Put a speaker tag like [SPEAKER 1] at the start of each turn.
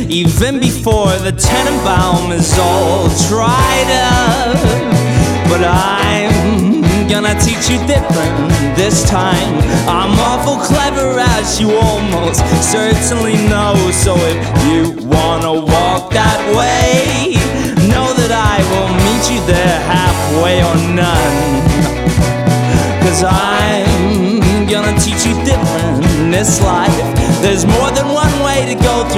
[SPEAKER 1] even before the Tenenbaum is all dried up. But I'm gonna teach you different this time. I'm awful clever, as you almost certainly know. So if you wanna walk that way, know that I will meet you there halfway or none. 'Cause I'm gonna teach you different in this life. There's more than one way to go through